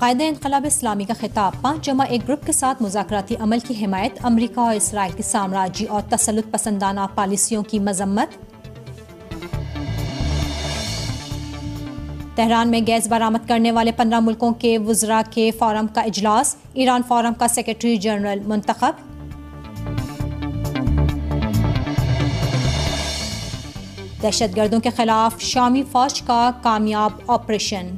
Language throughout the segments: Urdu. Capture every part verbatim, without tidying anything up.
قائد انقلاب اسلامی کا خطاب، پانچ جمع ایک گروپ کے ساتھ مذاکراتی عمل کی حمایت، امریکہ اور اسرائیل کی سامراجی اور تسلط پسندانہ پالیسیوں کی مذمت۔ تہران میں گیس برآمد کرنے والے پندرہ ملکوں کے وزراء کے فورم کا اجلاس، ایران فورم کا سیکرٹری جنرل منتخب۔ دہشت گردوں کے خلاف شامی فوج کا کامیاب آپریشن۔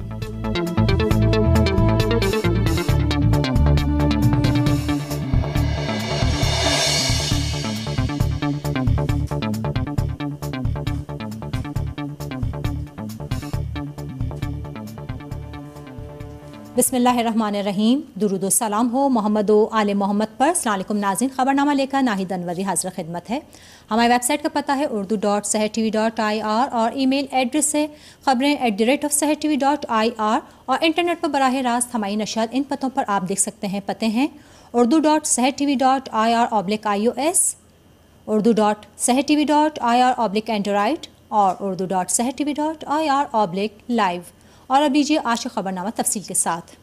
بسم اللہ الرحمن الرحیم، درود و سلام ہو محمد و آل محمد پر۔ السلام علیکم ناظرین، خبر نامہ لے کر ناہید انوری حاضر خدمت ہے۔ ہماری ویب سائٹ کا پتہ ہے Urdu dot Sahar T V dot I R اور ای میل ایڈریس ہے خبریں at the rate of Sahar T V dot I R, اور انٹرنیٹ پر براہ راست ہماری نشریات ان پتوں پر آپ دیکھ سکتے ہیں۔ پتے ہیں Urdu dot Sahar T V dot I R oblique I O S, Urdu dot Sahar T V dot I R oblique android اور Urdu dot Sahar T V dot I R oblique live. اور اب لیجیے آج کا خبر نامہ تفصیل کے ساتھ۔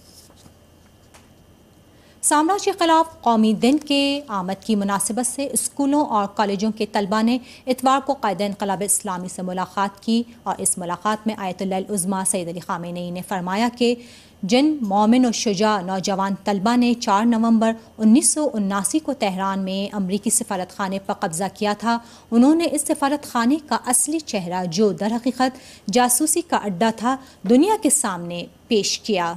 سامراج کے خلاف قومی دن کے آمد کی مناسبت سے اسکولوں اور کالجوں کے طلباء نے اتوار کو قائد انقلاب اسلامی سے ملاقات کی، اور اس ملاقات میں آیت اللہ العظمیٰ سید علی خامنئی نے فرمایا کہ جن مومن و شجاع نوجوان طلباء نے چار نومبر انیس سو اناسی کو تہران میں امریکی سفارت خانے پر قبضہ کیا تھا، انہوں نے اس سفارت خانے کا اصلی چہرہ، جو در حقیقت جاسوسی کا اڈہ تھا، دنیا کے سامنے پیش کیا۔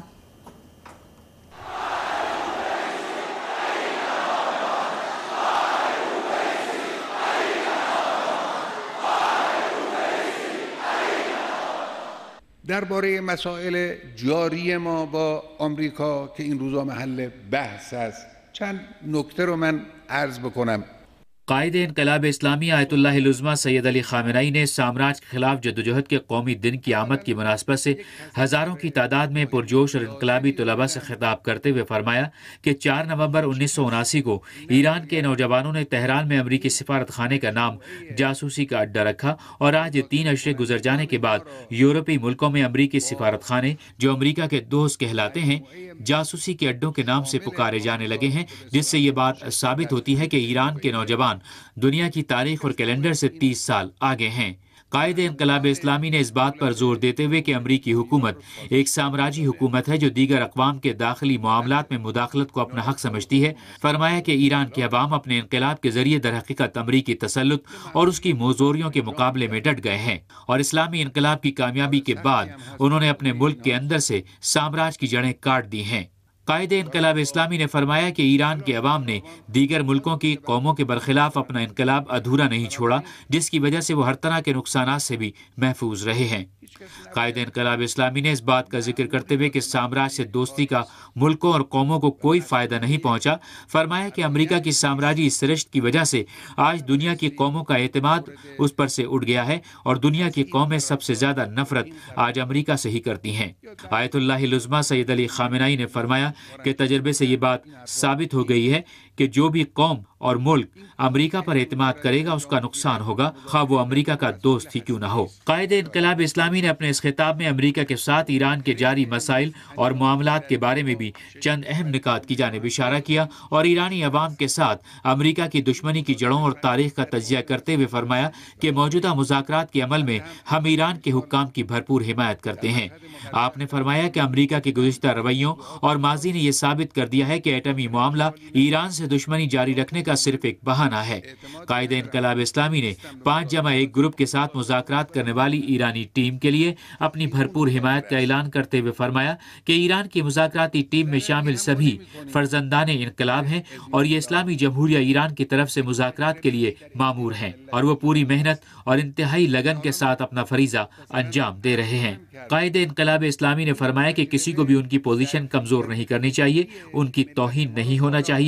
درباره مسائل جاری ما با آمریکا که این روزا محل بحث است چند نکته رو من عرض بکنم۔ قائد انقلاب اسلامی آیت اللہ العظمیٰ سید علی خامنئی نے سامراج کے خلاف جدوجہد کے قومی دن کی آمد کی مناسبت سے ہزاروں کی تعداد میں پرجوش اور انقلابی طلباء سے خطاب کرتے ہوئے فرمایا کہ چار نومبر انیس سو اناسی کو ایران کے نوجوانوں نے تہران میں امریکی سفارت خانے کا نام جاسوسی کا اڈہ رکھا، اور آج تین عشرے گزر جانے کے بعد یورپی ملکوں میں امریکی سفارت خانے، جو امریکہ کے دوست کہلاتے ہیں، جاسوسی کے اڈوں کے نام سے پکارے جانے لگے ہیں، جس سے یہ بات ثابت ہوتی ہے کہ ایران کے نوجوان دنیا کی تاریخ اور کیلنڈر سے تیس سال آگے ہیں۔ قائد انقلاب اسلامی نے اس بات پر زور دیتے ہوئے کہ امریکی حکومت ایک سامراجی حکومت ہے جو دیگر اقوام کے داخلی معاملات میں مداخلت کو اپنا حق سمجھتی ہے، فرمایا کہ ایران کے عوام اپنے انقلاب کے ذریعے در حقیقت امریکی تسلط اور اس کی موزوریوں کے مقابلے میں ڈٹ گئے ہیں، اور اسلامی انقلاب کی کامیابی کے بعد انہوں نے اپنے ملک کے اندر سے سامراج کی جڑیں کاٹ دی ہیں۔ قائد انقلاب اسلامی نے فرمایا کہ ایران کے عوام نے دیگر ملکوں کی قوموں کے برخلاف اپنا انقلاب ادھورا نہیں چھوڑا، جس کی وجہ سے وہ ہر طرح کے نقصانات سے بھی محفوظ رہے ہیں۔ قائد انقلاب اسلامی نے اس بات کا ذکر کرتے ہوئے کہ سامراج سے دوستی کا ملکوں اور قوموں کو کوئی فائدہ نہیں پہنچا، فرمایا کہ امریکہ کی سامراجی سرشت کی وجہ سے آج دنیا کی قوموں کا اعتماد اس پر سے اٹھ گیا ہے، اور دنیا کی قومیں سب سے زیادہ نفرت آج امریکہ سے ہی کرتی ہیں۔ آیت اللہ العظمیٰ سید علی خامنئی نے فرمایا کہ تجربے سے یہ بات ثابت ہو گئی ہے کہ جو بھی قوم اور ملک امریکہ پر اعتماد کرے گا اس کا نقصان ہوگا، خواہ وہ امریکہ کا دوست ہی کیوں نہ ہو۔ قائد انقلاب اسلامی نے اپنے اس خطاب میں امریکہ کے ساتھ ایران کے جاری مسائل اور معاملات کے بارے میں بھی چند اہم نکات کی جانب اشارہ کیا، اور ایرانی عوام کے ساتھ امریکہ کی دشمنی کی جڑوں اور تاریخ کا تجزیہ کرتے ہوئے فرمایا کہ موجودہ مذاکرات کے عمل میں ہم ایران کے حکام کی بھرپور حمایت کرتے ہیں۔ آپ نے فرمایا کہ امریکہ کے گزشتہ رویوں اور ماضی نے یہ ثابت کر دیا ہے کہ ایٹمی معاملہ ایران سے دشمنی جاری رکھنے کا صرف ایک بہانہ ہے۔ قائد انقلاب اسلامی نے پانچ جمع ایک گروپ کے ساتھ مذاکرات کرنے والی ایرانی ٹیم کے لیے اپنی بھرپور حمایت کا اعلان کرتے ہوئے فرمایا کہ ایران کی مذاکراتی ٹیم میں شامل سبھی فرزندان انقلاب ہیں، اور یہ اسلامی جمہوریہ ایران کی طرف سے مذاکرات کے لیے مامور ہیں، اور وہ پوری محنت اور انتہائی لگن کے ساتھ اپنا فریضہ انجام دے رہے ہیں۔ قائد انقلاب اسلامی نے فرمایا کہ کسی کو بھی ان کی پوزیشن کمزور نہیں کرنی چاہیے، ان کی توہین نہیں ہونا چاہیے، اور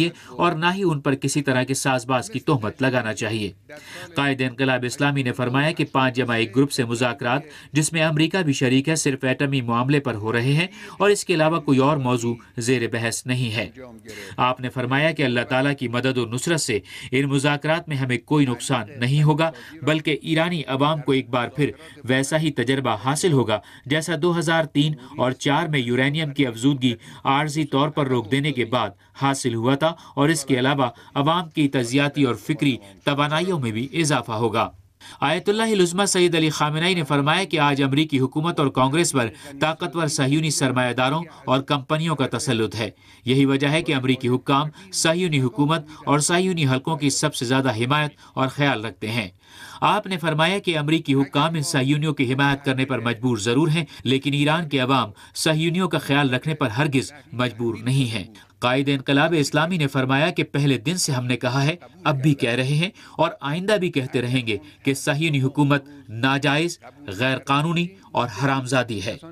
اور نہ ہی ان پر کسی طرح کے ساز باز کی تہمت لگانا چاہیے۔ قائد انقلاب اسلامی نے فرمایا کہ پانچ جمع ایک گروپ سے مذاکرات جس میں امریکہ بھی شریک ہے صرف ایٹمی معاملے پر ہو رہے ہیں اور اس کے علاوہ کوئی اور موضوع زیر بحث نہیں ہے۔ آپ نے فرمایا کہ اللہ تعالیٰ کی مدد و نصرت سے ان مذاکرات میں ہمیں کوئی نقصان نہیں ہوگا، بلکہ ایرانی عوام کو ایک بار پھر ویسا ہی تجربہ حاصل ہوگا جیسا دو ہزار تین اور چار میں یورینیم کی افزودگی عارضی طور پر روک دینے کے بعد حاصل ہوا تھا، اور اس کے علاوہ عوام کی تجزیاتی اور فکری توانائیوں میں بھی اضافہ ہوگا۔ آیت اللہ العظمہ سید علی خامنہئی نے فرمایا کہ آج امریکی حکومت اور کانگریس پر طاقتور صہیونی سرمایہ داروں اور کمپنیوں کا تسلط ہے۔ یہی وجہ ہے کہ امریکی حکام صہیونی حکومت اور صہیونی حلقوں کی سب سے زیادہ حمایت اور خیال رکھتے ہیں۔ آپ نے فرمایا کہ امریکی حکام ان صہیونیوں کی حمایت کرنے پر مجبور ضرور ہیں، لیکن ایران کے عوام صہیونیوں کا خیال رکھنے پر ہرگز مجبور نہیں ہیں۔ قائد انقلاب اسلامی نے فرمایا کہ پہلے دن سے ہم نے کہا ہے، اب بھی کہہ رہے ہیں اور آئندہ بھی کہتے رہیں گے کہ صہیونی حکومت ناجائز، غیر قانونی اور حرامزادی ہے۔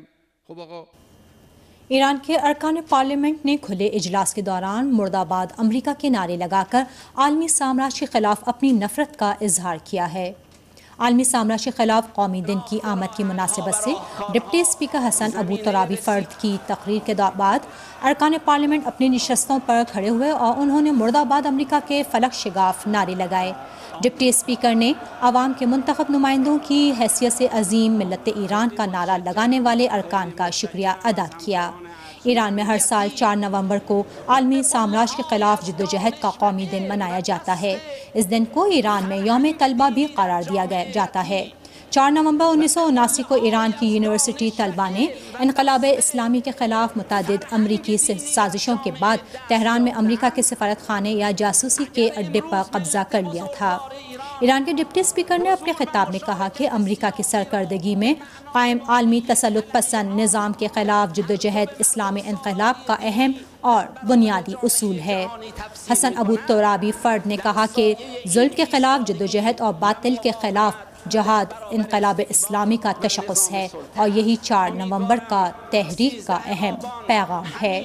ایران کے ارکان پارلیمنٹ نے کھلے اجلاس کے دوران مرد آباد امریکہ کے نعرے لگا کر عالمی سامراج کے خلاف اپنی نفرت کا اظہار کیا ہے۔ عالمی سامراج کے خلاف قومی دن کی آمد کی مناسبت سے ڈپٹی اسپیکر حسن ابو ترابی فرد کی تقریر کے بعد ارکان پارلیمنٹ اپنی نشستوں پر کھڑے ہوئے اور انہوں نے مرد آباد امریکہ کے فلک شگاف نعرے لگائے۔ ڈپٹی اسپیکر نے عوام کے منتخب نمائندوں کی حیثیت سے عظیم ملت ایران کا نعرہ لگانے والے ارکان کا شکریہ ادا کیا۔ ایران میں ہر سال چار نومبر کو عالمی سامراج کے خلاف جدوجہد کا قومی دن منایا جاتا ہے۔ اس دن کو ایران میں یوم طلبہ بھی قرار دیا گیا جاتا ہے۔ چار نومبر انیس سو اناسی کو ایران کی یونیورسٹی طلبہ نے انقلاب اسلامی کے خلاف متعدد امریکی سازشوں کے بعد تہران میں امریکہ کے سفارت خانے یا جاسوسی کے اڈے پر قبضہ کر لیا تھا۔ ایران کے ڈپٹی اسپیکر نے اپنے خطاب میں کہا کہ امریکہ کی سرکردگی میں قائم عالمی تسلط پسند نظام کے خلاف جدوجہد اسلامی انقلاب کا اہم اور بنیادی اصول ہے۔ حسن ابو ترابی فرد نے کہا کہ ظلم کے خلاف جدوجہد اور باطل کے خلاف جہاد انقلاب اسلامی کا تشخص ہے، اور یہی چار نومبر کا تحریک کا اہم پیغام ہے۔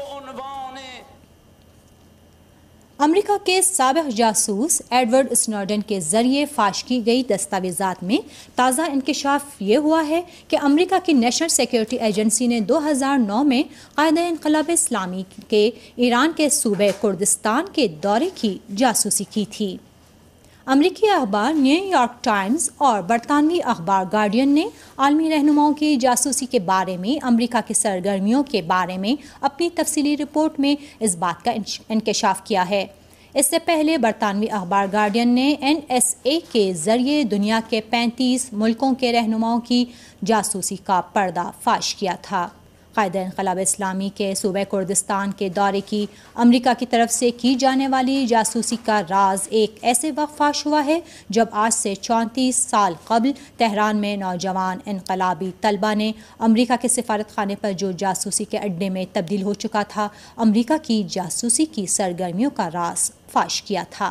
امریکہ کے سابق جاسوس ایڈورڈ اسنوڈن کے ذریعے فاش کی گئی دستاویزات میں تازہ انکشاف یہ ہوا ہے کہ امریکہ کی نیشنل سیکیورٹی ایجنسی نے دو ہزار نو میں قائد انقلاب اسلامی کے ایران کے صوبے کردستان کے دورے کی جاسوسی کی تھی۔ امریکی اخبار نیو یارک ٹائمز اور برطانوی اخبار گارڈین نے عالمی رہنماؤں کی جاسوسی کے بارے میں امریکہ کی سرگرمیوں کے بارے میں اپنی تفصیلی رپورٹ میں اس بات کا انکشاف کیا ہے۔ اس سے پہلے برطانوی اخبار گارڈین نے این ایس اے کے ذریعے دنیا کے پینتیس ملکوں کے رہنماؤں کی جاسوسی کا پردہ فاش کیا تھا۔ قائد انقلاب اسلامی کے صوبہ کردستان کے دورے کی امریکہ کی طرف سے کی جانے والی جاسوسی کا راز ایک ایسے وقت فاش ہوا ہے جب آج سے چونتیس سال قبل تہران میں نوجوان انقلابی طلبہ نے امریکہ کے سفارت خانے پر جو جاسوسی کے اڈے میں تبدیل ہو چکا تھا، امریکہ کی جاسوسی کی سرگرمیوں کا راز فاش کیا تھا۔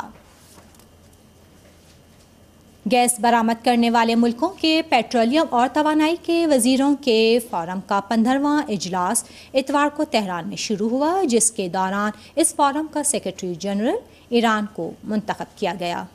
گیس برآمد کرنے والے ملکوں کے پیٹرولیم اور توانائی کے وزیروں کے فورم کا پندرہواں اجلاس اتوار کو تہران میں شروع ہوا، جس کے دوران اس فورم کا سیکرٹری جنرل ایران کو منتخب کیا گیا۔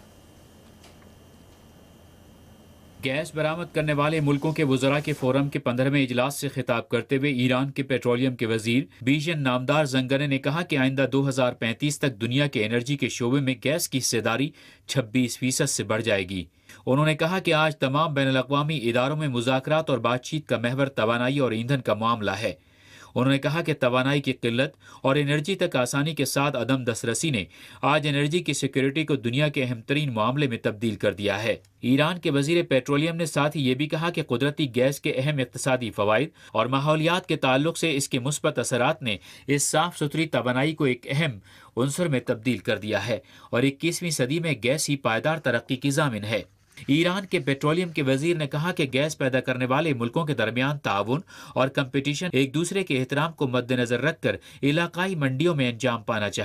گیس برآمد کرنے والے ملکوں کے وزراء کے فورم کے پندرہویں اجلاس سے خطاب کرتے ہوئے ایران کے پیٹرولیم کے وزیر بیژن نامدار زنگنے نے کہا کہ آئندہ دو ہزار پینتیس تک دنیا کے انرجی کے شعبے میں گیس کی حصہ داری چھبیس فیصد سے بڑھ جائے گی۔ انہوں نے کہا کہ آج تمام بین الاقوامی اداروں میں مذاکرات اور بات چیت کا محور توانائی اور ایندھن کا معاملہ ہے۔ انہوں نے کہا کہ توانائی کی قلت اور انرجی تک آسانی کے ساتھ عدم دسترسی نے آج انرجی کی سیکیورٹی کو دنیا کے اہم ترین معاملے میں تبدیل کر دیا ہے۔ ایران کے وزیر پیٹرولیم نے ساتھ ہی یہ بھی کہا کہ قدرتی گیس کے اہم اقتصادی فوائد اور ماحولیات کے تعلق سے اس کے مثبت اثرات نے اس صاف ستھری توانائی کو ایک اہم عنصر میں تبدیل کر دیا ہے اور اکیسویں صدی میں گیس ہی پائیدار ترقی کی ضامن ہے۔ ایران کے پیٹرولیم کے وزیر نے کہا کہ گیس پیدا کرنے والے ملکوں کے درمیان تعاون اور کمپٹیشن ایک دوسرے کے احترام کو مد نظر رکھ کر علاقائی منڈیوں میں انجام پانا چاہیے۔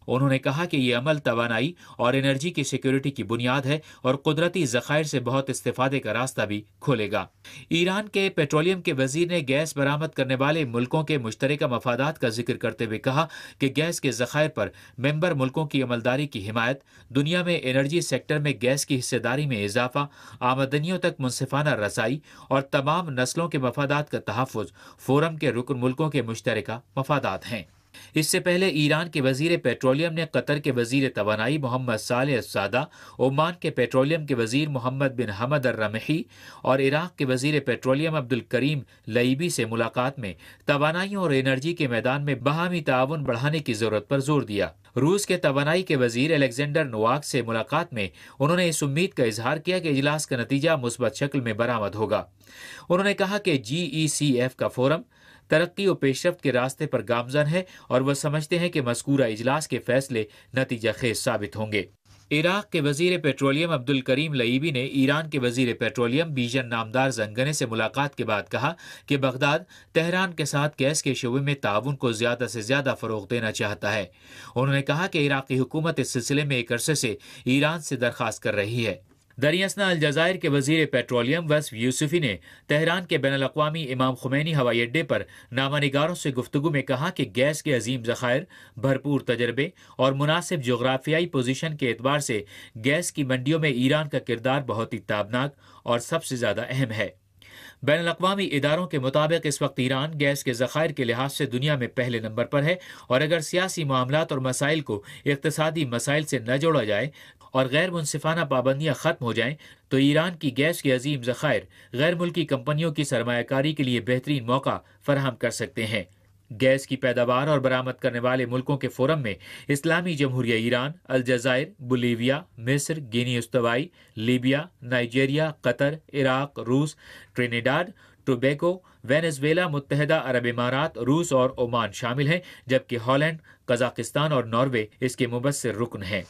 انہوں نے کہا کہ یہ عمل توانائی اور انرجی کی سیکیورٹی کی بنیاد ہے اور قدرتی ذخائر سے بہت استفادے کا راستہ بھی کھولے گا۔ ایران کے پیٹرولیم کے وزیر نے گیس برآمد کرنے والے ملکوں کے مشترکہ مفادات کا ذکر کرتے ہوئے کہا کہ گیس کے ذخائر پر ممبر ملکوں کی عملداری کی حمایت، دنیا میں انرجی سیکٹر میں گیس کی حصہ داری میں اضافہ، آمدنیوں تک منصفانہ رسائی اور تمام نسلوں کے مفادات کا تحفظ فورم کے رکن ملکوں کے مشترکہ مفادات ہیں۔ اس سے پہلے ایران کے وزیر پیٹرولیم نے قطر کے وزیر توانائی محمد صالح السعدہ، عمان کے پیٹرولیم کے وزیر محمد بن حمد الرمحی اور عراق کے وزیر پیٹرولیم عبد الکریم لعیبی سے ملاقات میں توانائی اور انرجی کے میدان میں باہمی تعاون بڑھانے کی ضرورت پر زور دیا۔ روس کے توانائی کے وزیر الیگزینڈر نوواک سے ملاقات میں انہوں نے اس امید کا اظہار کیا کہ اجلاس کا نتیجہ مثبت شکل میں برآمد ہوگا۔ انہوں نے کہا کہ جی ای سی ایف کا فورم ترقی و پیش رفت کے راستے پر گامزن ہے اور وہ سمجھتے ہیں کہ مذکورہ اجلاس کے فیصلے نتیجہ خیز ثابت ہوں گے۔ عراق کے وزیر پیٹرولیم عبد الکریم لعیبی نے ایران کے وزیر پیٹرولیم بیژن نامدار زنگنے سے ملاقات کے بعد کہا کہ بغداد تہران کے ساتھ گیس کے شعبے میں تعاون کو زیادہ سے زیادہ فروغ دینا چاہتا ہے۔ انہوں نے کہا کہ عراقی حکومت اس سلسلے میں ایک عرصے سے ایران سے درخواست کر رہی ہے۔ دریاسنا الجزائر کے وزیر پیٹرولیم وصف یوسفی نے تہران کے بین الاقوامی امام خمینی ہوائی اڈے پر نامہ نگاروں سے گفتگو میں کہا کہ گیس کے عظیم ذخائر، بھرپور تجربے اور مناسب جغرافیائی پوزیشن کے اعتبار سے گیس کی منڈیوں میں ایران کا کردار بہت ہی تابناک اور سب سے زیادہ اہم ہے۔ بین الاقوامی اداروں کے مطابق اس وقت ایران گیس کے ذخائر کے لحاظ سے دنیا میں پہلے نمبر پر ہے، اور اگر سیاسی معاملات اور مسائل کو اقتصادی مسائل سے نہ جوڑا جائے اور غیر منصفانہ پابندیاں ختم ہو جائیں تو ایران کی گیس کے عظیم ذخائر غیر ملکی کمپنیوں کی سرمایہ کاری کے لیے بہترین موقع فراہم کر سکتے ہیں۔ گیس کی پیداوار اور برآمد کرنے والے ملکوں کے فورم میں اسلامی جمہوریہ ایران، الجزائر، بولیویا، مصر، گینی استوائی، لیبیا، نائجیریا، قطر، عراق، روس، ٹرینیڈاڈ، ٹوبیگو، وینزویلا، متحدہ عرب امارات، روس اور عمان شامل ہیں، جبکہ ہالینڈ، قزاقستان اور ناروے اس کے مبصر رکن ہیں۔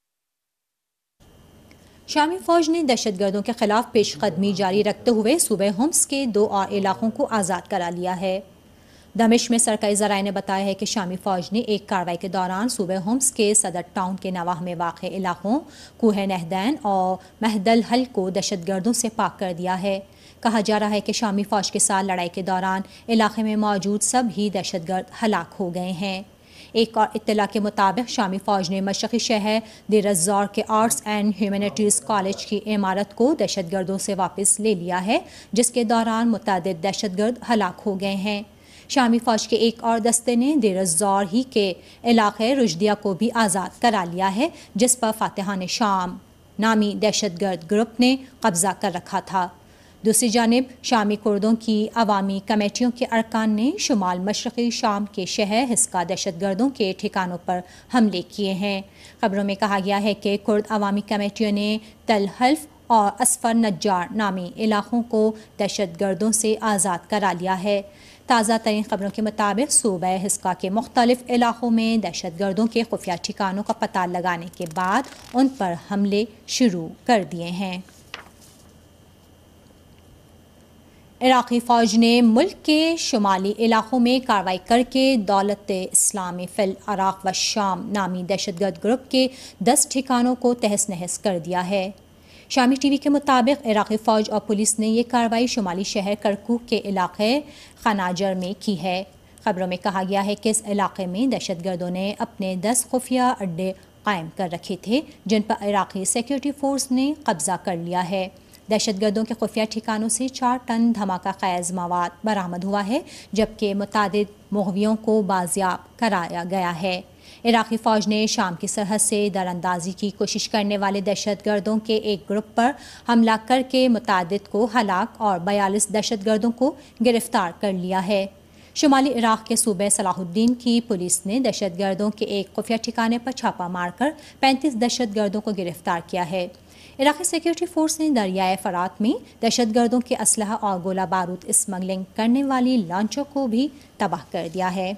شامی فوج نے دہشت گردوں کے خلاف پیش قدمی جاری رکھتے ہوئے صوبہ ہومس کے دو اور علاقوں کو آزاد کرا لیا ہے۔ دمشق میں سرکاری ذرائع نے بتایا ہے کہ شامی فوج نے ایک کارروائی کے دوران صوبہ ہومس کے صدر ٹاؤن کے نواح میں واقع علاقوں کوہ نہدین اور مہدل حل کو دہشت گردوں سے پاک کر دیا ہے۔ کہا جا رہا ہے کہ شامی فوج کے ساتھ لڑائی کے دوران علاقے میں موجود سب ہی دہشت گرد ہلاک ہو گئے ہیں۔ ایک اور اطلاع کے مطابق شامی فوج نے مشرقی شہر دیر الزور کے آرٹس اینڈ ہیومینٹیز کالج کی عمارت کو دہشت گردوں سے واپس لے لیا ہے، جس کے دوران متعدد دہشت گرد ہلاک ہو گئے ہیں۔ شامی فوج کے ایک اور دستے نے دیر الزور ہی کے علاقے رشدیہ کو بھی آزاد کرا لیا ہے، جس پر فاتحان شام نامی دہشت گرد گروپ نے قبضہ کر رکھا تھا۔ دوسری جانب شامی کردوں کی عوامی کمیٹیوں کے ارکان نے شمال مشرقی شام کے شہر حسکا دہشت گردوں کے ٹھکانوں پر حملے کیے ہیں۔ خبروں میں کہا گیا ہے کہ کرد عوامی کمیٹیوں نے تل حلف اور اسفر نجار نامی علاقوں کو دہشت گردوں سے آزاد کرا لیا ہے۔ تازہ ترین خبروں کے مطابق صوبہ حسکا کے مختلف علاقوں میں دہشت گردوں کے خفیہ ٹھکانوں کا پتہ لگانے کے بعد ان پر حملے شروع کر دیے ہیں۔ عراقی فوج نے ملک کے شمالی علاقوں میں کارروائی کر کے دولت اسلامی فی العراق و شام نامی دہشت گرد گروپ کے دس ٹھکانوں کو تہس نہس کر دیا ہے۔ شامی ٹی وی کے مطابق عراقی فوج اور پولیس نے یہ کارروائی شمالی شہر کرکوک کے علاقے خناجر میں کی ہے۔ خبروں میں کہا گیا ہے کہ اس علاقے میں دہشت گردوں نے اپنے دس خفیہ اڈے قائم کر رکھے تھے، جن پر عراقی سیکیورٹی فورس نے قبضہ کر لیا ہے۔ دہشت گردوں کے خفیہ ٹھکانوں سے چار ٹن دھماکہ خیز مواد برآمد ہوا ہے، جبکہ متعدد مغویوں کو بازیاب کرایا گیا ہے۔ عراقی فوج نے شام کی سرحد سے در اندازی کی کوشش کرنے والے دہشت گردوں کے ایک گروپ پر حملہ کر کے متعدد کو ہلاک اور بیالیس دہشت گردوں کو گرفتار کر لیا ہے۔ شمالی عراق کے صوبہ صلاح الدین کی پولیس نے دہشت گردوں کے ایک خفیہ ٹھکانے پر چھاپہ مار کر پینتیس دہشت گردوں کو گرفتار کیا ہے۔ عراقی سیکیورٹی فورس نے دریائے فرات میں دہشت گردوں کے اسلحہ اور گولہ بارود اسمگلنگ کرنے والی لانچوں کو بھی تباہ کر دیا ہے۔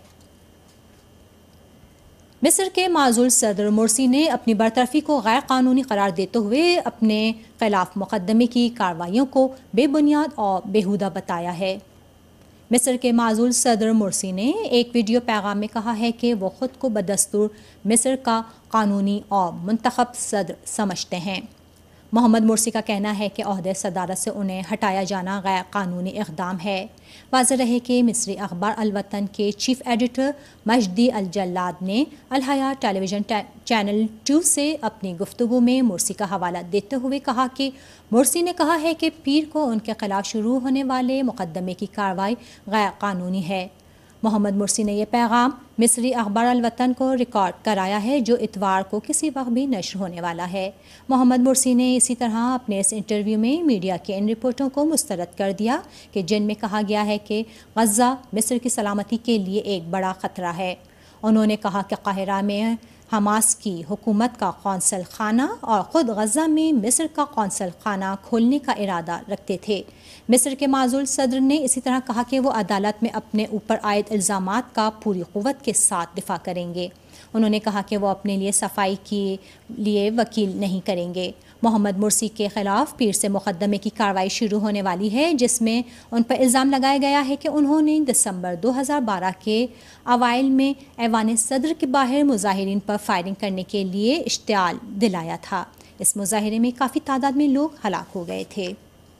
مصر کے معزول صدر مرسی نے اپنی برطرفی کو غیر قانونی قرار دیتے ہوئے اپنے خلاف مقدمے کی کارروائیوں کو بے بنیاد اور بیہودہ بتایا ہے۔ مصر کے معزول صدر مرسی نے ایک ویڈیو پیغام میں کہا ہے کہ وہ خود کو بدستور مصر کا قانونی اور منتخب صدر سمجھتے ہیں۔ محمد مرسی کا کہنا ہے کہ عہدے صدارت سے انہیں ہٹایا جانا غیر قانونی اقدام ہے۔ واضح رہے کہ مصری اخبار الوطن کے چیف ایڈیٹر مجدی الجلاد نے الحیات ٹیلی ویژن چینل ٹو سے اپنی گفتگو میں مرسی کا حوالہ دیتے ہوئے کہا کہ مرسی نے کہا ہے کہ پیر کو ان کے خلاف شروع ہونے والے مقدمے کی کارروائی غیر قانونی ہے۔ محمد مرسی نے یہ پیغام مصری اخبار الوطن کو ریکارڈ کرایا ہے جو اتوار کو کسی وقت بھی نشر ہونے والا ہے۔ محمد مرسی نے اسی طرح اپنے اس انٹرویو میں میڈیا کے ان رپورٹوں کو مسترد کر دیا کہ جن میں کہا گیا ہے کہ غزہ مصر کی سلامتی کے لیے ایک بڑا خطرہ ہے۔ انہوں نے کہا کہ قاہرہ میں حماس کی حکومت کا قونصل خانہ اور خود غزہ میں مصر کا قونصل خانہ کھولنے کا ارادہ رکھتے تھے۔ مصر کے معزول صدر نے اسی طرح کہا کہ وہ عدالت میں اپنے اوپر عائد الزامات کا پوری قوت کے ساتھ دفاع کریں گے۔ انہوں نے کہا کہ وہ اپنے لیے صفائی کے لیے وکیل نہیں کریں گے۔ محمد مرسی کے خلاف پیر سے مقدمے کی کارروائی شروع ہونے والی ہے جس میں ان پر الزام لگایا گیا ہے کہ انہوں نے دسمبر دو ہزار بارہ کے اوائل میں ایوان صدر کے باہر مظاہرین پر فائرنگ کرنے کے لیے اشتعال دلایا تھا۔ اس مظاہرے میں کافی تعداد میں لوگ ہلاک ہو گئے تھے۔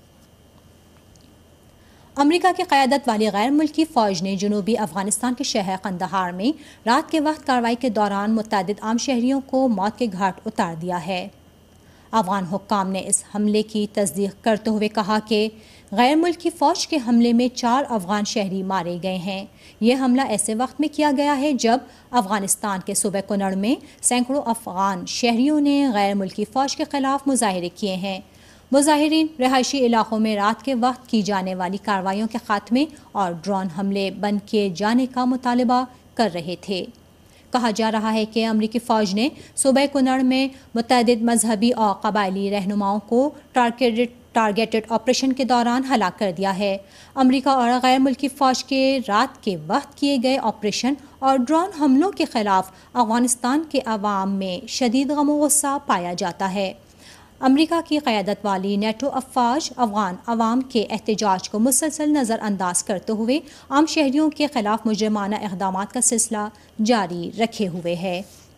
امریکہ کی قیادت والی غیر ملکی فوج نے جنوبی افغانستان کے شہر قندھار میں رات کے وقت کارروائی کے دوران متعدد عام شہریوں کو موت کے گھاٹ اتار دیا ہے۔ افغان حکام نے اس حملے کی تصدیق کرتے ہوئے کہا کہ غیر ملکی فوج کے حملے میں چار افغان شہری مارے گئے ہیں۔ یہ حملہ ایسے وقت میں کیا گیا ہے جب افغانستان کے صوبہ کنڑ میں سینکڑوں افغان شہریوں نے غیر ملکی فوج کے خلاف مظاہرے کیے ہیں۔ مظاہرین رہائشی علاقوں میں رات کے وقت کی جانے والی کارروائیوں کے خاتمے اور ڈرون حملے بند کیے جانے کا مطالبہ کر رہے تھے۔ کہا جا رہا ہے کہ امریکی فوج نے صوبہ کنڑ میں متعدد مذہبی اور قبائلی رہنماؤں کو ٹارگیٹڈ ٹارگیٹڈ آپریشن کے دوران ہلاک کر دیا ہے۔ امریکہ اور غیر ملکی فوج کے رات کے وقت کیے گئے آپریشن اور ڈرون حملوں کے خلاف افغانستان کے عوام میں شدید غم و غصہ پایا جاتا ہے۔ امریکہ کی قیادت والی نیٹو افواج افغان عوام کے احتجاج کو مسلسل نظر انداز کرتے ہوئے عام شہریوں کے خلاف مجرمانہ اقدامات کا سلسلہ جاری رکھے ہوئے ہے۔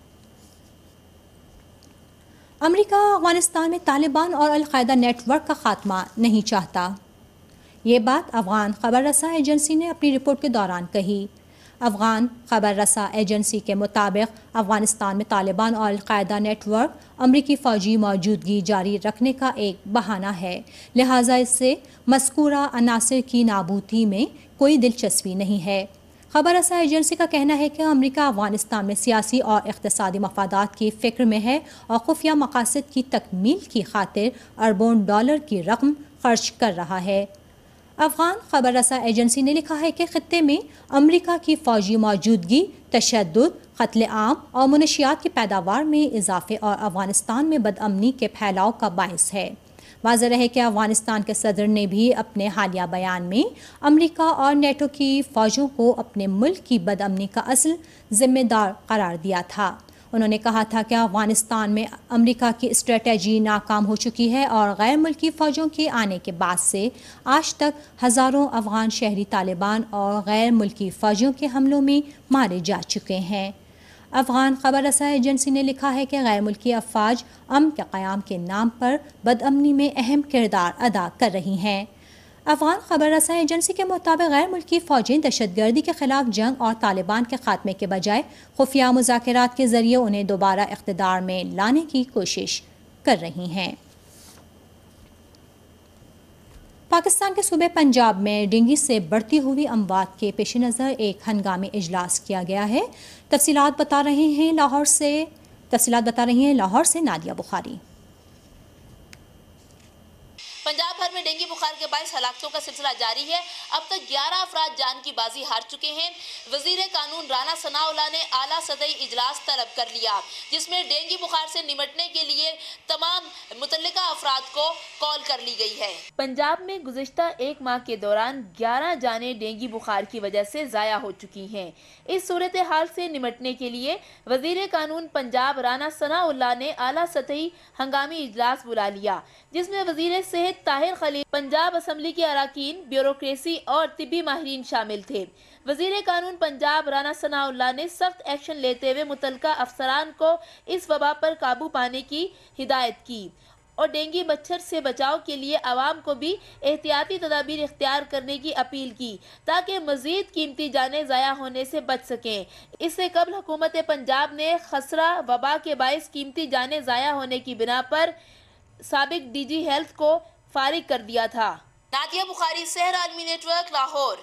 امریکہ افغانستان میں طالبان اور القاعدہ نیٹ ورک کا خاتمہ نہیں چاہتا۔ یہ بات افغان خبر رساں ایجنسی نے اپنی رپورٹ کے دوران کہی۔ افغان خبر رساں ایجنسی کے مطابق افغانستان میں طالبان اور القاعدہ نیٹ ورک امریکی فوجی موجودگی جاری رکھنے کا ایک بہانہ ہے، لہٰذا اس سے مذکورہ عناصر کی نابودی میں کوئی دلچسپی نہیں ہے۔ خبر رساں ایجنسی کا کہنا ہے کہ امریکہ افغانستان میں سیاسی اور اقتصادی مفادات کی فکر میں ہے اور خفیہ مقاصد کی تکمیل کی خاطر اربوں ڈالر کی رقم خرچ کر رہا ہے۔ افغان خبر رساں ایجنسی نے لکھا ہے کہ خطے میں امریکہ کی فوجی موجودگی تشدد، قتل عام اور منشیات کی پیداوار میں اضافے اور افغانستان میں بدامنی کے پھیلاؤ کا باعث ہے۔ واضح رہے کہ افغانستان کے صدر نے بھی اپنے حالیہ بیان میں امریکہ اور نیٹو کی فوجوں کو اپنے ملک کی بدامنی کا اصل ذمہ دار قرار دیا تھا۔ انہوں نے کہا تھا کہ افغانستان میں امریکہ کی اسٹریٹجی ناکام ہو چکی ہے اور غیر ملکی فوجوں کے آنے کے بعد سے آج تک ہزاروں افغان شہری طالبان اور غیر ملکی فوجیوں کے حملوں میں مارے جا چکے ہیں۔ افغان خبر رساں ایجنسی نے لکھا ہے کہ غیر ملکی افواج امن کے قیام کے نام پر بدامنی میں اہم کردار ادا کر رہی ہیں۔ افغان خبر رساں ایجنسی کے مطابق غیر ملکی فوجیں دہشت گردی کے خلاف جنگ اور طالبان کے خاتمے کے بجائے خفیہ مذاکرات کے ذریعے انہیں دوبارہ اقتدار میں لانے کی کوشش کر رہی ہیں۔ پاکستان کے صوبے پنجاب میں ڈینگی سے بڑھتی ہوئی اموات کے پیش نظر ایک ہنگامی اجلاس کیا گیا ہے۔ تفصیلات بتا رہے ہیں لاہور سے تفصیلات بتا رہی ہیں لاہور سے نادیہ بخاری۔ پنجاب بھر میں ڈینگی بخار کے باعث ہلاکتوں کا سلسلہ جاری ہے۔ اب تک گیارہ افراد جان کی بازی ہار چکے ہیں۔ وزیر قانون رانا ثناء اللہ نے اعلیٰ سطحی اجلاس طلب کر لیا جس میں ڈینگی بخار سے نمٹنے کے لیے تمام متعلقہ افراد کو کال کر لی گئی ہے۔ پنجاب میں گزشتہ ایک ماہ کے دوران گیارہ جانیں ڈینگی بخار کی وجہ سے ضائع ہو چکی ہیں۔ اس صورتحال سے نمٹنے کے لیے وزیر قانون پنجاب رانا ثناء اللہ نے اعلیٰ سطحی ہنگامی اجلاس بلا لیا جس میں وزیر صحت طاہر خلیل سلیم پنجاب اسمبلی کے اراکین، بیوروکریسی اور طبی ماہرین شامل تھے۔ وزیر قانون پنجاب رانا ثناء اللہ نے سخت ایکشن لیتے ہوئے متعلقہ افسران کو اس وبا پر قابو پانے کی ہدایت کی اور ڈینگی مچھر سے بچاؤ کے لیے عوام کو بھی احتیاطی تدابیر اختیار کرنے کی اپیل کی تاکہ مزید قیمتی جانیں ضائع ہونے سے بچ سکیں۔ اس سے قبل حکومت پنجاب نے خسرہ وبا کے باعث قیمتی جانیں ضائع ہونے کی بنا پر سابق ڈی جی ہیلتھ کو فارغ کر دیا تھا۔ نادیہ بخاری، سحر عالمی نیٹ ورک، لاہور۔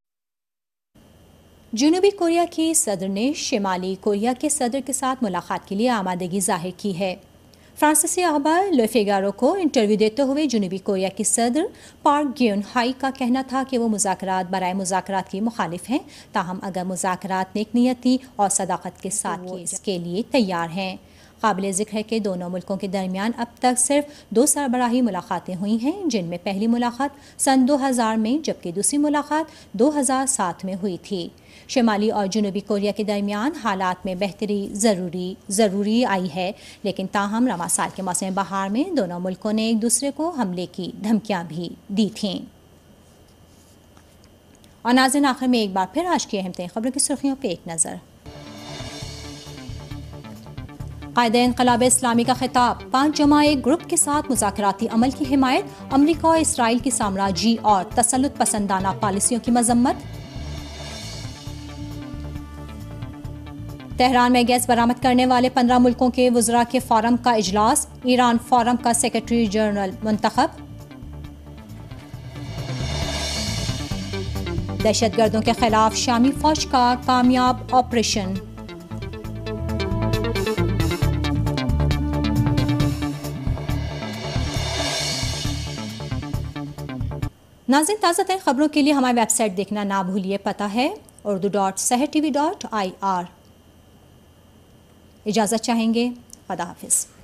جنوبی کوریا کی صدر نے شمالی کوریا کے صدر کے ساتھ ملاقات کے لیے آمادگی ظاہر کی ہے۔ فرانسیسی اخبار لے فیگارو کو انٹرویو دیتے ہوئے جنوبی کوریا کی صدر پارک گیون ہائی کا کہنا تھا کہ وہ مذاکرات برائے مذاکرات کی مخالف ہیں، تاہم اگر مذاکرات نیک نیتی اور صداقت کے ساتھ کیے اس کے لیے تیار ہیں۔ قابل ذکر ہے کہ دونوں ملکوں کے درمیان اب تک صرف دو سربراہی ملاقاتیں ہوئی ہیں، جن میں پہلی ملاقات سن دو ہزار میں جبکہ دوسری ملاقات دو ہزار سات میں ہوئی تھی۔ شمالی اور جنوبی کوریا کے درمیان حالات میں بہتری ضروری ضروری آئی ہے، لیکن تاہم رواں سال کے موسم بہار میں دونوں ملکوں نے ایک دوسرے کو حملے کی دھمکیاں بھی دی تھیں۔ اور ناظرین، آخر میں ایک بار پھر آج کی اہم ترین خبروں کی سرخیوں پہ ایک نظر۔ قائد انقلاب اسلامی کا خطاب، پانچ جماعی گروپ کے ساتھ مذاکراتی عمل کی حمایت، امریکہ اور اسرائیل کی سامراجی اور تسلط پسندانہ پالیسیوں کی مذمت۔ تہران میں گیس برآمد کرنے والے پندرہ ملکوں کے وزراء کے فورم کا اجلاس، ایران فورم کا سیکرٹری جنرل منتخب۔ دہشت گردوں کے خلاف شامی فوج کا کامیاب آپریشن۔ ناظرین، تازہ ترین خبروں کے لیے ہماری ویب سائٹ دیکھنا نہ بھولیے، پتہ ہے Urdu dot Sahar T V dot I R. اجازت چاہیں گے، خدا حافظ۔